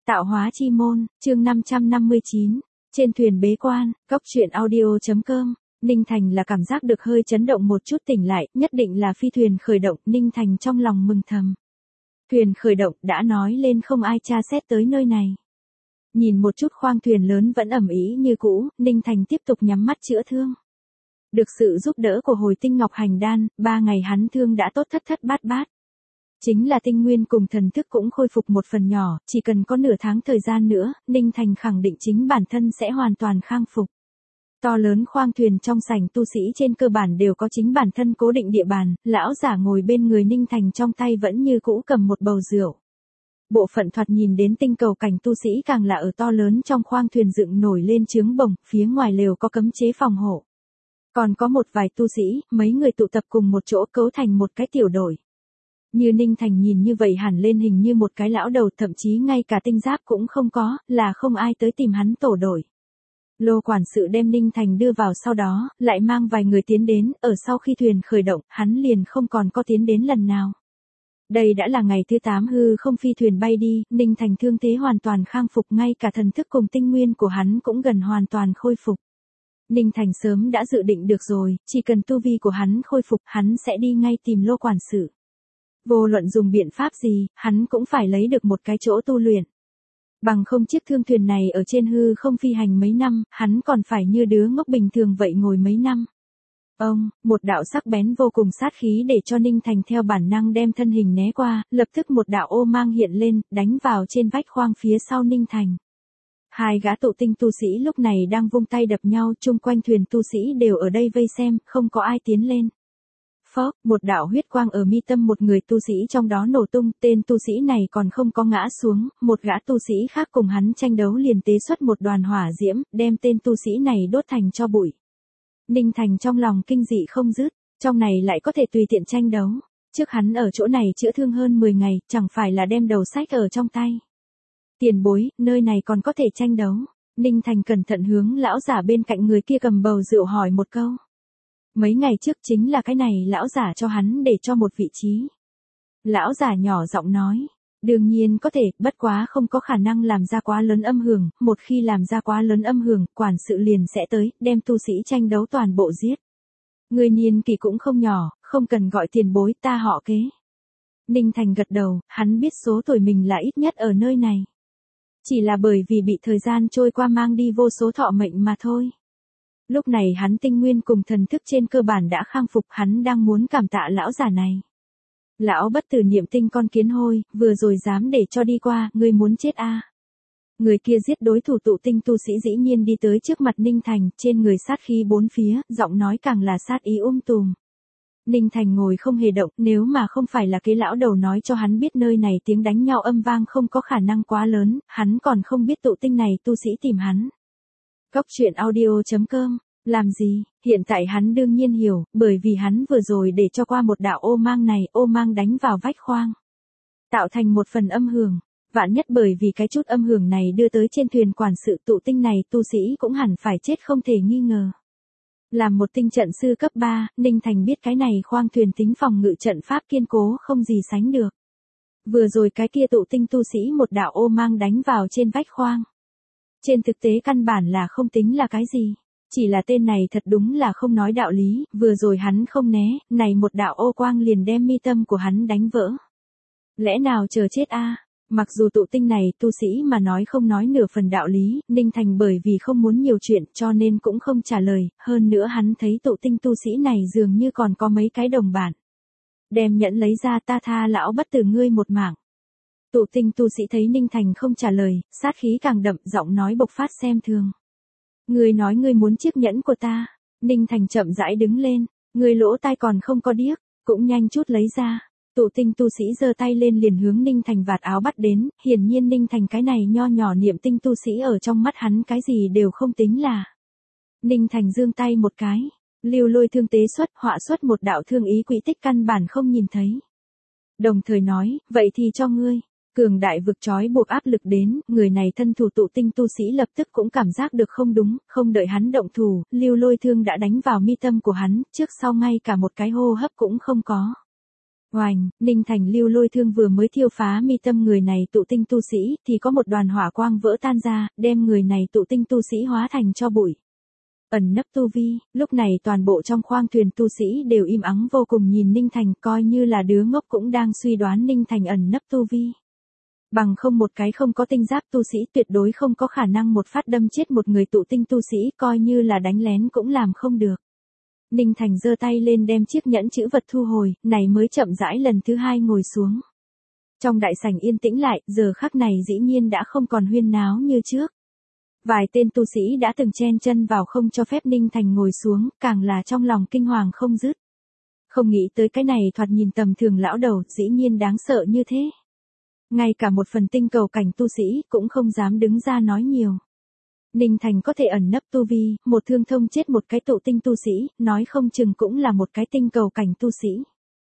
Tạo hóa chi môn, chương 559, trên thuyền bế quan, cốc truyện audio.com, Ninh Thành là cảm giác được hơi chấn động một chút tỉnh lại, nhất định là phi thuyền khởi động, Ninh Thành trong lòng mừng thầm. Thuyền khởi động đã nói lên không ai tra xét tới nơi này. Nhìn một chút khoang thuyền lớn vẫn ẩm ý như cũ, Ninh Thành tiếp tục nhắm mắt chữa thương. Được sự giúp đỡ của hồi tinh ngọc hành đan, 3 ngày hắn thương đã tốt thất thất bát bát. Chính là tinh nguyên cùng thần thức cũng khôi phục một phần nhỏ, chỉ cần có nửa tháng thời gian nữa, Ninh Thành khẳng định chính bản thân sẽ hoàn toàn khang phục. To lớn khoang thuyền trong sảnh tu sĩ trên cơ bản đều có chính bản thân cố định địa bàn, lão giả ngồi bên người Ninh Thành trong tay vẫn như cũ cầm một bầu rượu. Bộ phận thoạt nhìn đến tinh cầu cảnh tu sĩ càng là ở to lớn trong khoang thuyền dựng nổi lên trướng bồng, phía ngoài lều có cấm chế phòng hộ. Còn có một vài tu sĩ, mấy người tụ tập cùng một chỗ cấu thành một cái tiểu đội. Như Ninh Thành nhìn như vậy hẳn lên hình như một cái lão đầu, thậm chí ngay cả tinh giáp cũng không có, là không ai tới tìm hắn tổ đội. Lô quản sự đem Ninh Thành đưa vào sau đó, lại mang vài người tiến đến, ở sau khi thuyền khởi động, hắn liền không còn có tiến đến lần nào. Đây đã là ngày thứ 8 hư không phi thuyền bay đi, Ninh Thành thương thế hoàn toàn khang phục, ngay cả thần thức cùng tinh nguyên của hắn cũng gần hoàn toàn khôi phục. Ninh Thành sớm đã dự định được rồi, chỉ cần tu vi của hắn khôi phục, hắn sẽ đi ngay tìm Lô quản sự. Vô luận dùng biện pháp gì, hắn cũng phải lấy được một cái chỗ tu luyện. Bằng không chiếc thương thuyền này ở trên hư không phi hành mấy năm, hắn còn phải như đứa ngốc bình thường vậy ngồi mấy năm. Một đạo sắc bén vô cùng sát khí để cho Ninh Thành theo bản năng đem thân hình né qua, lập tức một đạo ô mang hiện lên, đánh vào trên vách khoang phía sau Ninh Thành. Hai gã tụ tinh tu sĩ lúc này đang vung tay đập nhau, chung quanh thuyền tu sĩ đều ở đây vây xem, không có ai tiến lên. Phốc, một đạo huyết quang ở mi tâm một người tu sĩ trong đó nổ tung, tên tu sĩ này còn không có ngã xuống, một gã tu sĩ khác cùng hắn tranh đấu liền tế xuất một đoàn hỏa diễm, đem tên tu sĩ này đốt thành tro bụi. Ninh Thành trong lòng kinh dị không dứt, trong này lại có thể tùy tiện tranh đấu, trước hắn ở chỗ này chữa thương hơn 10 ngày, chẳng phải là đem đầu sách ở trong tay. Tiền bối, nơi này còn có thể tranh đấu. Ninh Thành cẩn thận hướng lão giả bên cạnh người kia cầm bầu rượu hỏi một câu. Mấy ngày trước chính là cái này lão giả cho hắn để cho một vị trí. Lão giả nhỏ giọng nói, đương nhiên có thể, bất quá không có khả năng làm ra quá lớn âm hưởng, một khi làm ra quá lớn âm hưởng, quản sự liền sẽ tới, đem tu sĩ tranh đấu toàn bộ giết. Người niên kỳ cũng không nhỏ, không cần gọi tiền bối, ta họ Kế. Ninh Thành gật đầu, hắn biết số tuổi mình là ít nhất ở nơi này. Chỉ là bởi vì bị thời gian trôi qua mang đi vô số thọ mệnh mà thôi. Lúc này hắn tinh nguyên cùng thần thức trên cơ bản đã khang phục, hắn đang muốn cảm tạ lão giả này. Lão bất tử niệm tinh con kiến hôi, vừa rồi dám để cho đi qua, ngươi muốn chết à. Người kia giết đối thủ tụ tinh tu sĩ dĩ nhiên đi tới trước mặt Ninh Thành, trên người sát khí bốn phía, giọng nói càng là sát ý tùm. Ninh Thành ngồi không hề động, nếu mà không phải là cái lão đầu nói cho hắn biết nơi này tiếng đánh nhau âm vang không có khả năng quá lớn, hắn còn không biết tụ tinh này tu sĩ tìm hắn. Cốc truyện audio.com, làm gì, hiện tại hắn đương nhiên hiểu, bởi vì hắn vừa rồi để cho qua một đạo ô mang này, ô mang đánh vào vách khoang. Tạo thành một phần âm hưởng, vạn nhất bởi vì cái chút âm hưởng này đưa tới trên thuyền quản sự tụ tinh này tu sĩ cũng hẳn phải chết không thể nghi ngờ. Làm một tinh trận sư cấp 3, Ninh Thành biết cái này khoang thuyền tính phòng ngự trận pháp kiên cố không gì sánh được. Vừa rồi cái kia tụ tinh tu sĩ một đạo ô mang đánh vào trên vách khoang. Trên thực tế căn bản là không tính là cái gì. Chỉ là tên này thật đúng là không nói đạo lý, vừa rồi hắn không né, này một đạo ô quang liền đem mi tâm của hắn đánh vỡ. Lẽ nào chờ chết a? Mặc dù tụ tinh này tu sĩ mà nói không nói nửa phần đạo lý, Ninh Thành bởi vì không muốn nhiều chuyện cho nên cũng không trả lời, hơn nữa hắn thấy tụ tinh tu sĩ này dường như còn có mấy cái đồng bạn. Đem nhẫn lấy ra, ta tha lão bất tử ngươi một mạng. Tụ tinh tu sĩ thấy Ninh Thành không trả lời, sát khí càng đậm, giọng nói bộc phát xem thường. Ngươi nói ngươi muốn chiếc nhẫn của ta. Ninh Thành chậm rãi đứng lên, ngươi lỗ tai còn không có điếc, cũng nhanh chút lấy ra. Tụ tinh tu sĩ giơ tay lên liền hướng Ninh Thành vạt áo bắt đến, hiển nhiên Ninh Thành cái này nho nhỏ niệm tinh tu sĩ ở trong mắt hắn cái gì đều không tính là. Ninh Thành giương tay một cái, lưu lôi thương tế xuất, họa xuất một đạo thương ý quỹ tích căn bản không nhìn thấy. Đồng thời nói, vậy thì cho ngươi. Cường đại vực trói buộc áp lực đến, người này thân thủ tụ tinh tu sĩ lập tức cũng cảm giác được không đúng, không đợi hắn động thủ, lưu lôi thương đã đánh vào mi tâm của hắn, trước sau ngay cả một cái hô hấp cũng không có. Oành, Ninh Thành lưu lôi thương vừa mới thiêu phá mi tâm người này tụ tinh tu sĩ, thì có một đoàn hỏa quang vỡ tan ra, đem người này tụ tinh tu sĩ hóa thành tro bụi. Ẩn nấp tu vi, lúc này toàn bộ trong khoang thuyền tu sĩ đều im ắng vô cùng nhìn Ninh Thành, coi như là đứa ngốc cũng đang suy đoán Ninh Thành ẩn nấp tu vi. Bằng không một cái không có tinh giáp tu sĩ tuyệt đối không có khả năng một phát đâm chết một người tụ tinh tu sĩ, coi như là đánh lén cũng làm không được. Ninh Thành giơ tay lên đem chiếc nhẫn chữ vật thu hồi, này mới chậm rãi lần thứ hai ngồi xuống. Trong đại sảnh yên tĩnh lại, giờ khắc này dĩ nhiên đã không còn huyên náo như trước. Vài tên tu sĩ đã từng chen chân vào không cho phép Ninh Thành ngồi xuống, càng là trong lòng kinh hoàng không dứt. Không nghĩ tới cái này thoạt nhìn tầm thường lão đầu, dĩ nhiên đáng sợ như thế. Ngay cả một phần tinh cầu cảnh tu sĩ cũng không dám đứng ra nói nhiều. Ninh Thành có thể ẩn nấp tu vi, một thương thông chết một cái tụ tinh tu sĩ, nói không chừng cũng là một cái tinh cầu cảnh tu sĩ.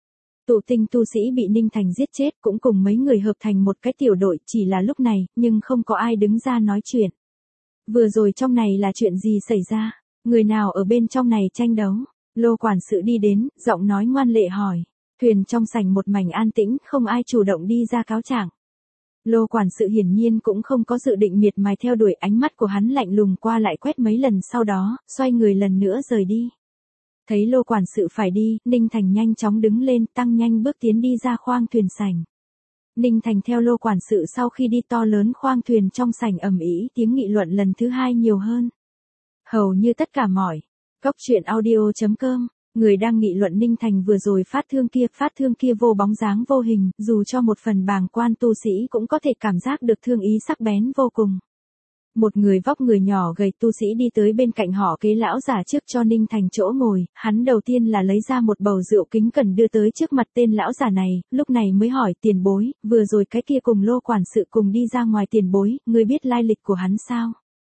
Tụ tinh tu sĩ bị Ninh Thành giết chết cũng cùng mấy người hợp thành một cái tiểu đội, chỉ là lúc này, nhưng không có ai đứng ra nói chuyện. Vừa rồi trong này là chuyện gì xảy ra? Người nào ở bên trong này tranh đấu? Lô quản sự đi đến, giọng nói ngoan lệ hỏi. Thuyền trong sảnh một mảnh an tĩnh, không ai chủ động đi ra cáo trạng. Lô quản sự hiển nhiên cũng không có dự định miệt mài theo đuổi, ánh mắt của hắn lạnh lùng qua lại quét mấy lần, sau đó, xoay người lần nữa rời đi. Thấy lô quản sự phải đi, Ninh Thành nhanh chóng đứng lên, tăng nhanh bước tiến đi ra khoang thuyền sảnh. Ninh Thành theo lô quản sự sau khi đi, to lớn khoang thuyền trong sảnh ầm ĩ, tiếng nghị luận lần thứ hai nhiều hơn. Hầu như tất cả mọi góc truyện audio.com, người đang nghị luận Ninh Thành vừa rồi phát thương kia vô bóng dáng vô hình, dù cho một phần bàng quan tu sĩ cũng có thể cảm giác được thương ý sắc bén vô cùng. Một người vóc người nhỏ gầy tu sĩ đi tới bên cạnh họ kế lão giả trước cho Ninh Thành chỗ ngồi, hắn đầu tiên là lấy ra một bầu rượu kính cẩn đưa tới trước mặt tên lão giả này, lúc này mới hỏi tiền bối, vừa rồi cái kia cùng lô quản sự cùng đi ra ngoài tiền bối, ngươi biết lai lịch của hắn sao?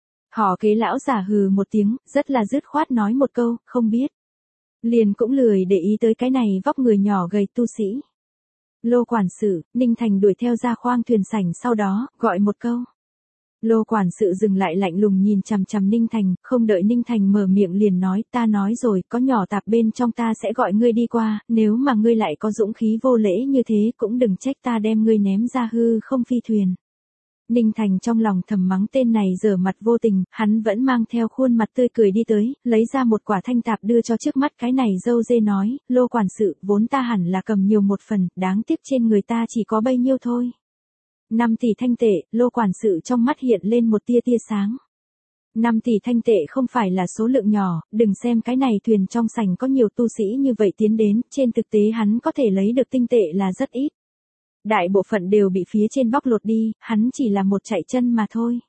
Họ kế lão giả hừ một tiếng, rất là dứt khoát nói một câu, không biết. Liền cũng lười để ý tới cái này vóc người nhỏ gầy tu sĩ. Lô quản sự, Ninh Thành đuổi theo ra khoang thuyền sảnh, sau đó, gọi một câu. Lô quản sự dừng lại lạnh lùng nhìn chằm chằm Ninh Thành, không đợi Ninh Thành mở miệng liền nói, ta nói rồi, có nhỏ tạp bên trong ta sẽ gọi ngươi đi qua, nếu mà ngươi lại có dũng khí vô lễ như thế cũng đừng trách ta đem ngươi ném ra hư không phi thuyền. Ninh Thành trong lòng thầm mắng tên này dở mặt vô tình, hắn vẫn mang theo khuôn mặt tươi cười đi tới, lấy ra một quả thanh tạp đưa cho trước mắt cái này dâu dê nói, lô quản sự, vốn ta hẳn là cầm nhiều một phần, đáng tiếc trên người ta chỉ có bấy nhiêu thôi. 5 tỷ thanh tệ, lô quản sự trong mắt hiện lên một tia sáng. 5 tỷ thanh tệ không phải là số lượng nhỏ, đừng xem cái này thuyền trong sảnh có nhiều tu sĩ như vậy tiến đến, trên thực tế hắn có thể lấy được tinh tệ là rất ít. Đại bộ phận đều bị phía trên bóc lột đi, hắn chỉ là một chạy chân mà thôi.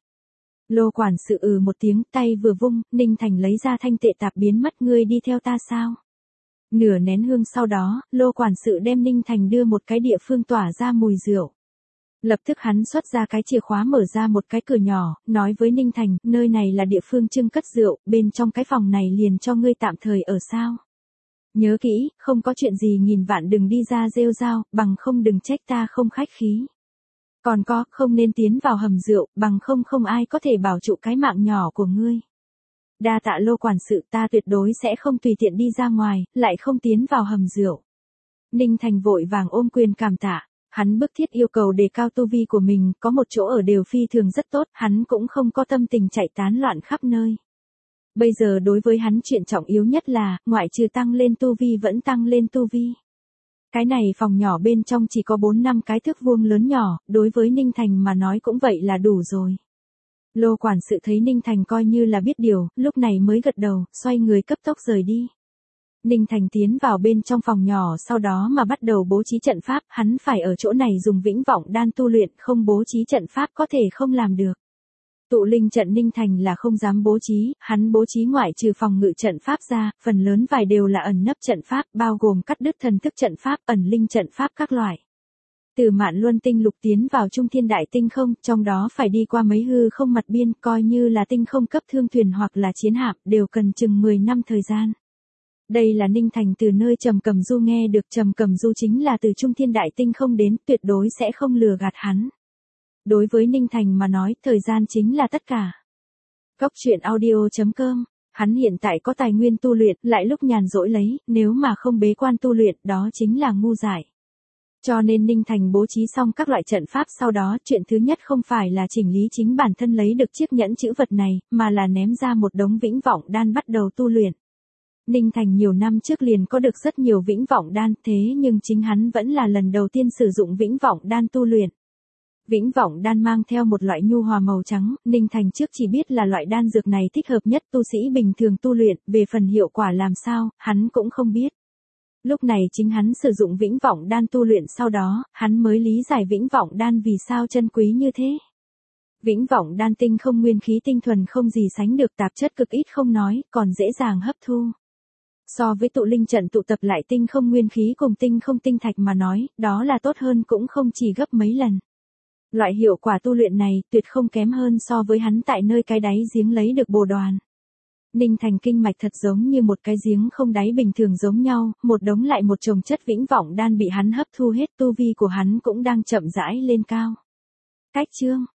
Lô quản sự một tiếng, tay vừa vung, Ninh Thành lấy ra thanh tệ tạp biến mất, ngươi đi theo ta sao? Nửa nén hương sau đó, lô quản sự đem Ninh Thành đưa một cái địa phương tỏa ra mùi rượu. Lập tức hắn xuất ra cái chìa khóa mở ra một cái cửa nhỏ, nói với Ninh Thành, nơi này là địa phương trưng cất rượu, bên trong cái phòng này liền cho ngươi tạm thời ở sao. Nhớ kỹ, không có chuyện gì nghìn vạn đừng đi ra rêu rao, bằng không đừng trách ta không khách khí. Còn có, không nên tiến vào hầm rượu, bằng không không ai có thể bảo trụ cái mạng nhỏ của ngươi. Đa tạ lô quản sự, ta tuyệt đối sẽ không tùy tiện đi ra ngoài, lại không tiến vào hầm rượu. Ninh Thành vội vàng ôm quyền cảm tạ. Hắn bức thiết yêu cầu đề cao tu vi của mình, có một chỗ ở đều phi thường rất tốt, hắn cũng không có tâm tình chạy tán loạn khắp nơi. Bây giờ đối với hắn chuyện trọng yếu nhất là, ngoại trừ tăng lên tu vi vẫn tăng lên tu vi. Cái này phòng nhỏ bên trong chỉ có 4-5 cái thước vuông lớn nhỏ, đối với Ninh Thành mà nói cũng vậy là đủ rồi. Lô quản sự thấy Ninh Thành coi như là biết điều, lúc này mới gật đầu, xoay người cấp tốc rời đi. Ninh Thành tiến vào bên trong phòng nhỏ, sau đó mà bắt đầu bố trí trận pháp, hắn phải ở chỗ này dùng vĩnh vọng đan tu luyện, không bố trí trận pháp có thể không làm được. Tụ linh trận Ninh Thành là không dám bố trí, hắn bố trí ngoại trừ phòng ngự trận pháp ra, phần lớn vài đều là ẩn nấp trận pháp, bao gồm cắt đứt thần thức trận pháp, ẩn linh trận pháp các loại. Từ Mạn Luân tinh lục tiến vào Trung Thiên Đại Tinh không, trong đó phải đi qua mấy hư không mặt biên, coi như là tinh không cấp thương thuyền hoặc là chiến hạm, đều cần chừng 10 năm thời gian. Đây là Ninh Thành từ nơi Trầm Cầm Du nghe được, Trầm Cầm Du chính là từ Trung Thiên Đại Tinh không đến, tuyệt đối sẽ không lừa gạt hắn. Đối với Ninh Thành mà nói, thời gian chính là tất cả. Góc truyện audio.com, hắn hiện tại có tài nguyên tu luyện, lại lúc nhàn rỗi lấy, nếu mà không bế quan tu luyện, đó chính là ngu dại. Cho nên Ninh Thành bố trí xong các loại trận pháp sau đó, chuyện thứ nhất không phải là chỉnh lý chính bản thân lấy được chiếc nhẫn chữ vật này, mà là ném ra một đống vĩnh vọng đan bắt đầu tu luyện. Ninh Thành nhiều năm trước liền có được rất nhiều vĩnh vọng đan, thế nhưng chính hắn vẫn là lần đầu tiên sử dụng vĩnh vọng đan tu luyện. Vĩnh vọng đan mang theo một loại nhu hòa màu trắng, Ninh Thành trước chỉ biết là loại đan dược này thích hợp nhất tu sĩ bình thường tu luyện, về phần hiệu quả làm sao, hắn cũng không biết. Lúc này chính hắn sử dụng vĩnh vọng đan tu luyện sau đó, hắn mới lý giải vĩnh vọng đan vì sao chân quý như thế. Vĩnh vọng đan tinh không nguyên khí tinh thuần không gì sánh được, tạp chất cực ít không nói, còn dễ dàng hấp thu. So với tụ linh trận tụ tập lại tinh không nguyên khí cùng tinh không tinh thạch mà nói, đó là tốt hơn cũng không chỉ gấp mấy lần. Loại hiệu quả tu luyện này tuyệt không kém hơn so với hắn tại nơi cái đáy giếng lấy được bồ đoàn. Ninh Thành kinh mạch thật giống như một cái giếng không đáy bình thường giống nhau, một đống lại một chồng chất vĩnh vọng đan bị hắn hấp thu hết, tu vi của hắn cũng đang chậm rãi lên cao. Cách chương